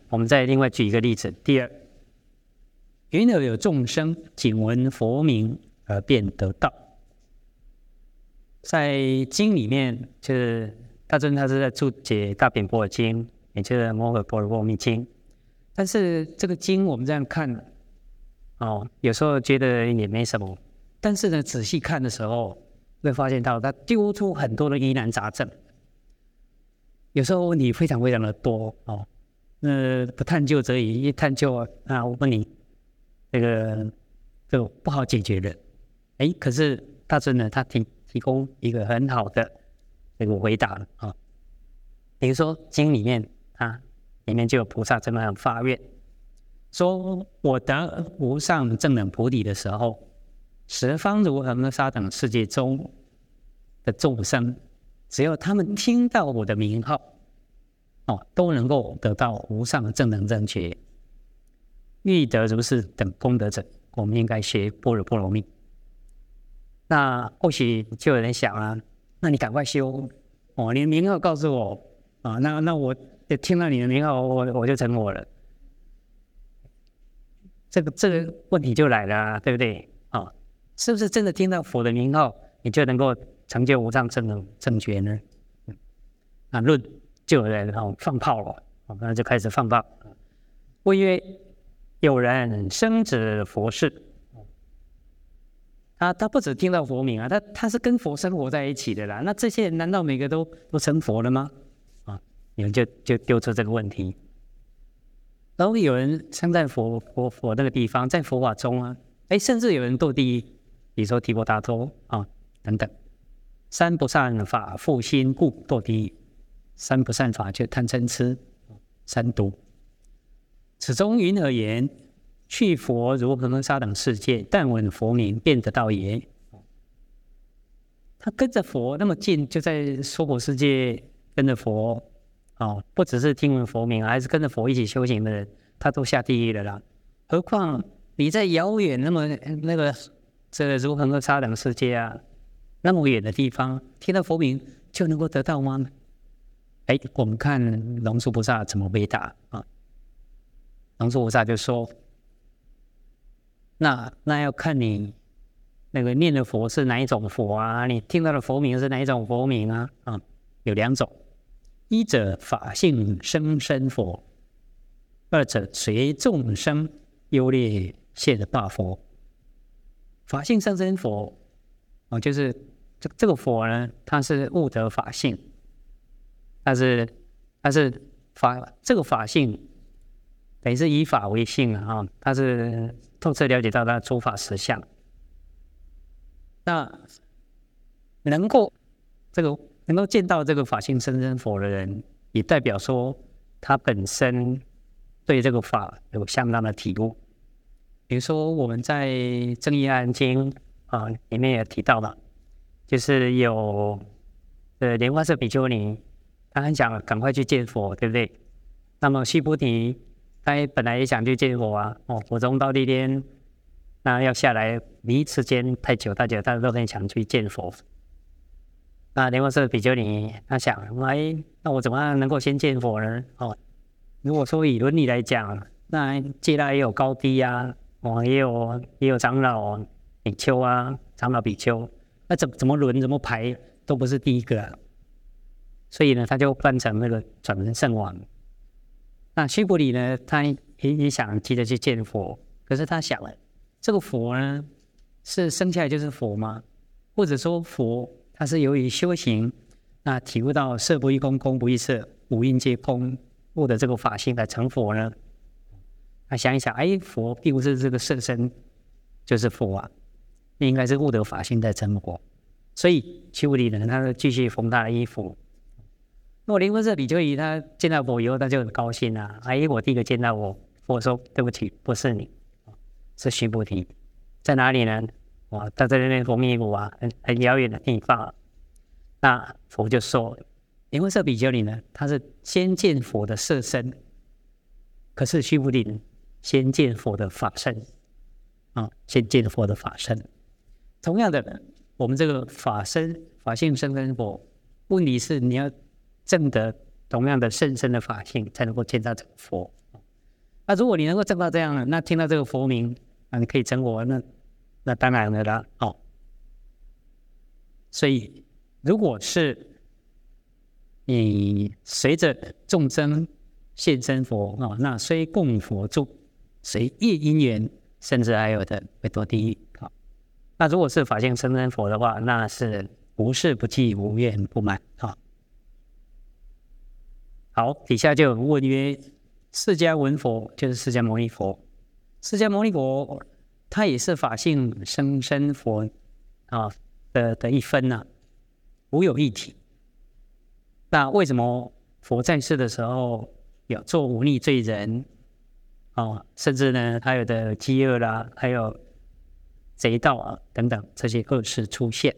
我们再另外举一个例子。第二，云何有众生仅闻佛名而便得道？在经里面，就是大尊他是在注解大品般若经，也就是摩诃般若波罗蜜经。但是这个经我们这样看，有时候觉得也没什么，但是呢，仔细看的时候会发现到他丢出很多的疑难杂症。有时候问题非常非常的多不探究则已，一探究我问你这个不好解决的。可是大尊呢，他提供一个很好的这个回答比如说经里面里面就有菩萨这么样发愿，说我得无上正等菩提的时候，十方如恒沙等世界中的众生，只要他们听到我的名号都能够得到无上的正等正觉。欲得如是等功德者，我们应该学般若波罗蜜。那或许就有人想那你赶快修你的名号告诉我那我听到你的名号，我就成佛了。这个问题就来了对不对是不是真的听到佛的名号，你就能够成就无上正等正觉呢？那论就有人放炮了那就开始放炮。谓曰：有人生指佛事，他不只听到佛名他是跟佛生活在一起的啦。那这些人难道每个都成佛了吗？你们就丢出这个问题。然后有人生在佛那个地方，在佛法中甚至有人堕地狱，比如说提婆达多等等。三不善法复心故堕地狱，三不善法就贪嗔痴三毒。此中云何言？去佛如恒沙等世界，但闻佛名便得道也。他跟着佛那么近，就在娑婆世界跟着佛不只是听闻佛名还是跟着佛一起修行的人，他都下地狱了啦。何况你在遥远这个如恒沙等世界那么远的地方，听到佛名就能够得到吗？我们看龙树菩萨怎么回答龙树菩萨就说：那要看你那个念的佛是哪一种佛你听到的佛名是哪一种佛名有两种，一者法性生身佛，二者随众生优劣现大佛。法性生身佛就是这个佛呢，它是悟得法性，它是这个法性等于是以法为性它是透彻了解到它的诸法实相。那能够见到这个法性生身佛的人，也代表说他本身对这个法有相当的体悟。比如说我们在《增一阿含经》里面也提到嘛，就是有莲花色比丘尼，他很想赶快去见佛，对不对？那么须菩提他本来也想去见佛佛中道地天那要下来离时间太久，他都很想去见佛。那莲花色比丘尼他想那我怎么样能够先见佛呢？如果说以伦理来讲，那戒律也有高低也有长老比丘长老比丘，那怎么轮怎么排都不是第一个所以呢，他就扮成那个转轮圣王。那须菩提呢，他也想急着去见佛，可是他想了，这个佛呢是生下来就是佛吗？或者说佛他是由于修行那体悟到色不异空，空不异色，五蕴皆空，悟的这个法性来成佛呢？他想一想，佛并不是这个色身就是佛应该是悟得法性在成佛。所以须菩提呢，他就继续缝他的衣服。那么莲花色比丘尼他见到佛以后，他就很高兴我第一个见到佛说对不起，不是你，是须菩提。在哪里呢？他在那边缝衣服很遥远的地方。那佛就说，莲花色比丘尼呢，他是先见佛的色身，可是须菩提呢，先见佛的法身先见佛的法身。同样的，我们这个法性生身佛，问题是你要证得同样的甚深的法性，才能够见到这个佛。 那如果你能够证到这样了，那听到这个佛名啊，你可以成佛，那当然了啦。所以如果是你随着众生现身佛那虽供佛住，随业因缘，甚至还有的会堕地狱。那如果是法性生身佛的话，那是无事不记，无怨不满。好，底下就有问曰：释迦文佛就是释迦牟尼佛，释迦牟尼佛他也是法性生身佛的一分无有一体。那为什么佛在世的时候有做忤逆罪人甚至呢还有的饥饿啦，还有贼盗等等这些恶事出现？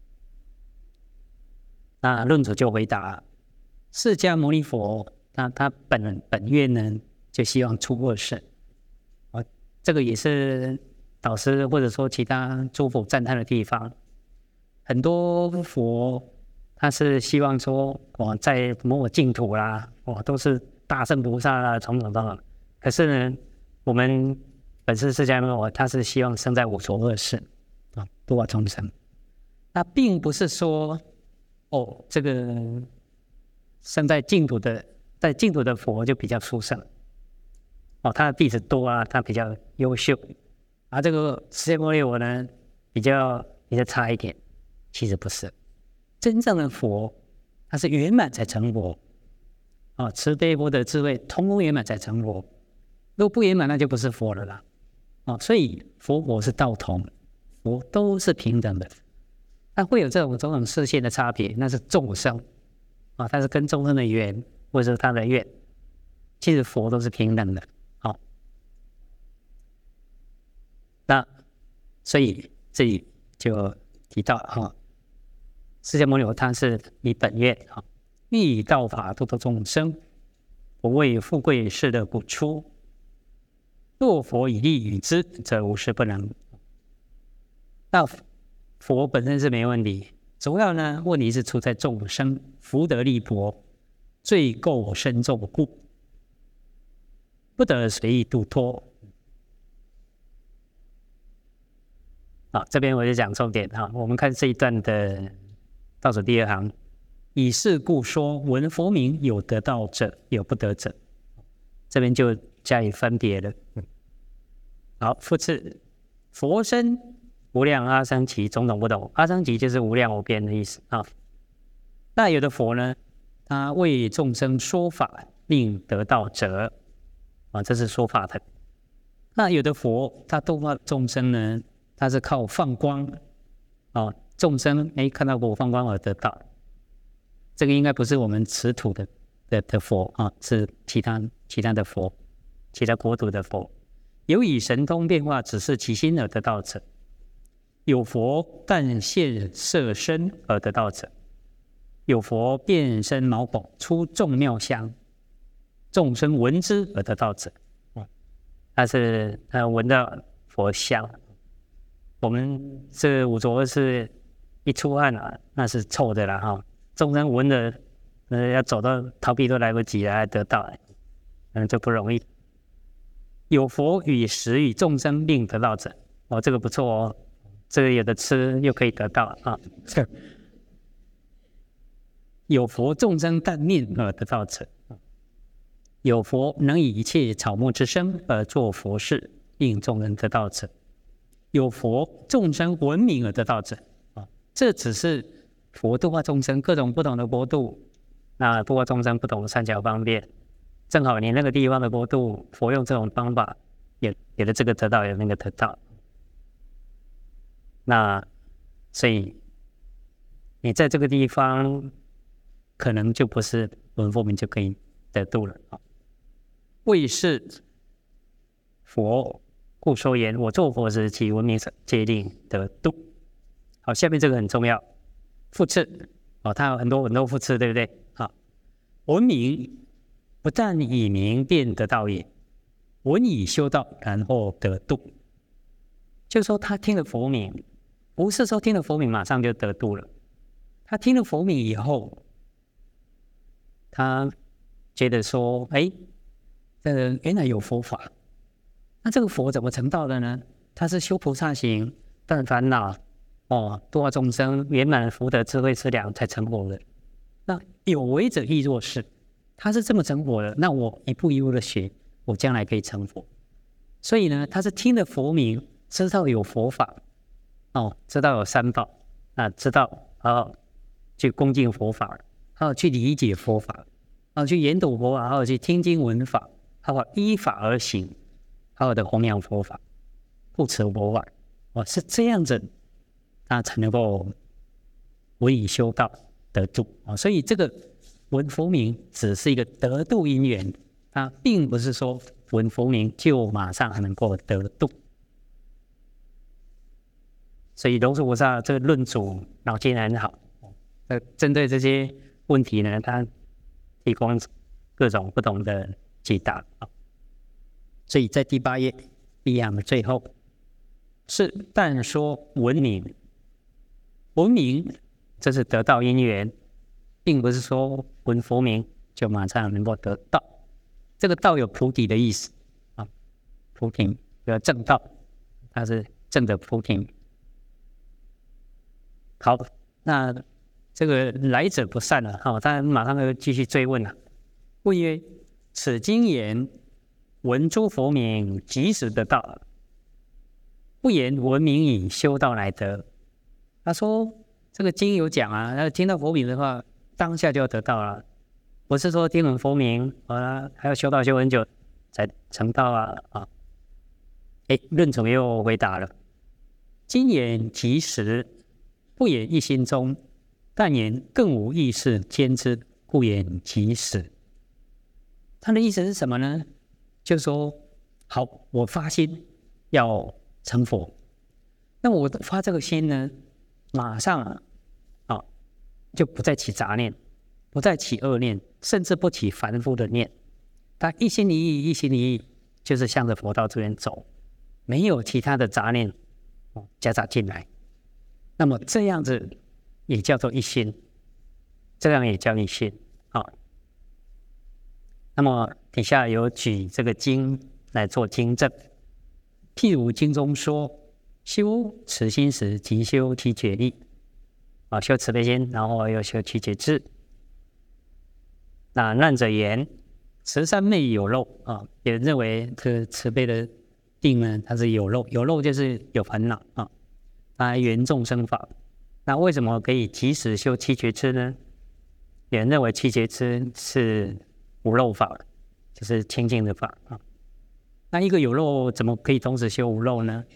那论主就回答：释迦牟尼佛那他本愿呢，就希望出恶事。这个也是导师或者说其他诸佛赞叹的地方。很多佛他是希望说在某净土啦都是大圣菩萨啦，种种等等。可是呢，我们本师释迦牟尼佛他是希望生在五浊恶世度化众生。那并不是说这个生在净土的佛就比较殊胜他的弟子多他比较优秀，而这个释迦牟尼佛呢比较差一点。其实不是，真正的佛他是圆满才成佛慈悲佛的智慧通通圆满才成佛，如果不圆满那就不是佛了啦所以佛是道同，佛都是平等的。那会有这种种种视线的差别，那是众生他是跟众生的缘，或者是他的愿。其实佛都是平等的那所以这里就提到释迦牟尼佛他是以本愿欲以道法度众生，不为富贵世乐不出。若佛以利与之，则无事不能。那佛本身是没问题，主要呢问题是出在众生福德力薄，罪垢深重故，不得随意度脱。这边我就讲重点我们看这一段的倒数第二行，以是故说，闻佛名有得道者，有不得者。这边就加以分别了。好，复次，佛身无量阿僧祇种种不同，阿僧祇就是无量无边的意思那有的佛呢，他为众生说法，令得道者这是说法的。那有的佛他度化众生呢，他是靠放光众生看到佛放光而得道。这个应该不是我们此土的佛是其他的佛，其他国土的佛。有以神通变化指示其心而得道者，有佛但现色身而得道者，有佛变身毛孔出众妙香，众生闻之而得道者。他是闻到佛香。我们这五浊恶世一出汗那是臭的啦众生闻的要走到逃避都来不及了，还得到这不容易。有佛与食与众生令得道者这个不错这个有的吃又可以得到有佛众生但念而得道者，有佛能以一切草木之生而作佛事，令众人得道者，有佛众生闻名而得道者这只是佛度化众生各种不同的国度，那度化众生不同的善巧方便，正好你那个地方的国度，佛用这种方法，有的这个得到，有那个得到。那所以你在这个地方，可能就不是闻佛名就可以得度了为是佛故说言：我作佛时，其闻名皆令得度。好，下面这个很重要，复次它有很多复次，对不对？闻名不但以名便得道也，闻以修道，然后得度。就是说他听了佛名，不是说听了佛名马上就得度了，他听了佛名以后，他觉得说原来有佛法。那这个佛怎么成道的呢？他是修菩萨行，断烦恼，度化众生，圆满福德智慧资粮才成佛的。那有为者亦若是，他是这么成佛的，那我一步一步的学，我将来可以成佛。所以呢，他是听了佛名，知道有佛法，知道有三宝，知道去恭敬佛法，去理解佛法，去研读佛法，去听经闻法，依法而行，好好的弘扬佛法，护持佛法，是这样子，他才能够闻以修道得度。所以这个闻佛名只是一个得度因缘，并不是说闻佛名就马上能够得度。所以龙树菩萨这个论主脑筋很好，针对这些问题呢，他提供各种不同的解答。所以在第8页第一行的最后是但说闻名，闻名这是得道因缘，并不是说闻佛名就马上能够得道。这个道有菩提的意思菩提有正道，它是正的菩提。好，那这个来者不善了，他马上就继续追问了。问曰：此经言闻诸佛名，即时得道，不言闻名以修道来得。他说这个经有讲要听到佛名的话，当下就要得道了，不是说听闻佛名还要修道修很久才成道论主又回答了：经言即时，不言一心中，但言更无意识兼之，故言即时。他的意思是什么呢？就是说，好，我发心要成佛，那我发这个心呢，马上就不再起杂念，不再起恶念，甚至不起凡夫的念。他一心一意，一心一意，就是向着佛道这边走，没有其他的杂念夹杂进来。那么这样子也叫做一心，这样也叫一心。那么底下有举这个经来做经证，譬如经中说，修慈心时，即修七觉力，修慈悲心，然后又修七觉智。那难者言，慈三昧有漏有人认为这慈悲的定呢，它是有漏，有漏就是有烦恼它缘众生法。那为什么可以即时修七觉智呢？有人认为七觉智是无漏法，就是清净的法那一个有漏怎么可以同时修无漏呢？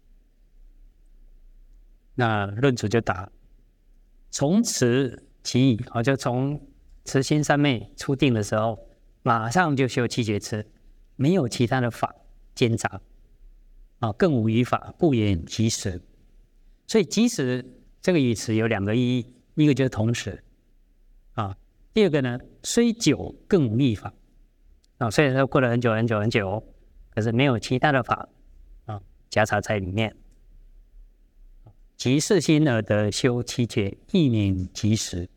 那论主就答：从慈起意，就从慈心三昧初定的时候，马上就修七觉智，没有其他的法兼杂更无余法，故言即时。所以即时这个语词有2个意义，一个就是同时第二个呢，虽久更无异法虽然说过了很久很久很久，可是没有其他的法夹杂在里面。即是心而得修七觉，亦名即时。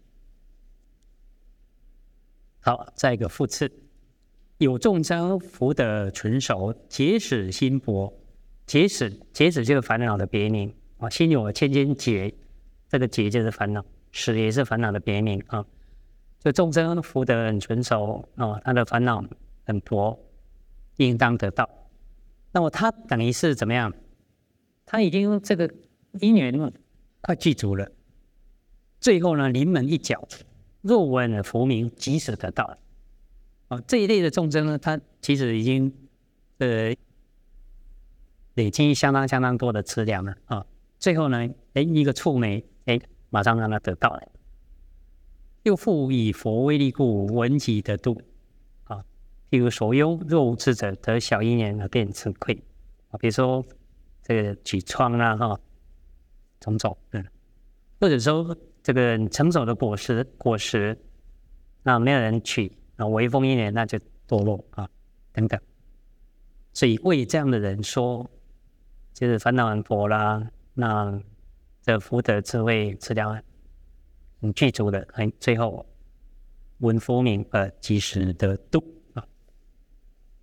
好，再一个复次，有众生福德纯熟，结使心薄。结使就是烦恼的别名心有千千结，这个结就是烦恼，使也是烦恼的别名就众生福德很纯熟他的烦恼很薄，应当得到。那么他等于是怎么样？他已经这个因缘快具足了，最后呢，临门一脚，若闻佛名，即时得到了这一类的众生呢，他其实已经累积相当多的资粮了最后呢，一个触媒马上让他得到了。又复以佛威力故，闻即得度譬如所忧，若无智者，得小因缘而便自愧比如说这个举疮种种或者说这个成熟的果实那没有人取微风因缘，那就堕落等等。所以为这样的人说，就是烦恼很薄啦，那这福德智慧资粮很具足的，最后闻佛名即时得度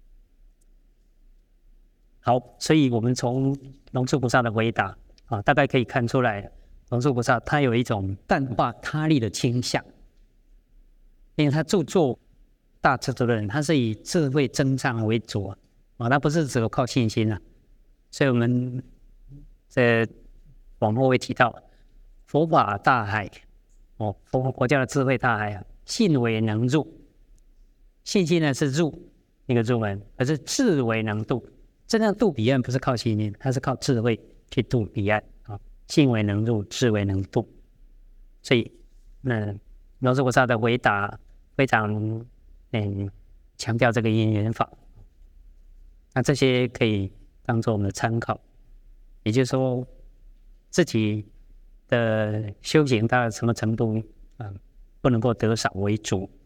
好，所以我们从龙树菩萨的回答啊，大概可以看出来，龙树菩萨他有一种淡化他力的倾向，因为他著作大智度论，他是以智慧增长为主啊，他不是只有靠信心啊。所以我们往后会提到佛法大海哦，佛教的智慧大海啊，信为能入，信心呢是入那个入门，可是智为能渡。真正渡彼岸不是靠信心，它是靠智慧去渡彼岸啊。信为能入，智为能渡。所以，龙树菩萨的回答非常强调这个因缘法。那这些可以当做我们的参考，也就是说，自己的修行到什么程度不能够得少为主。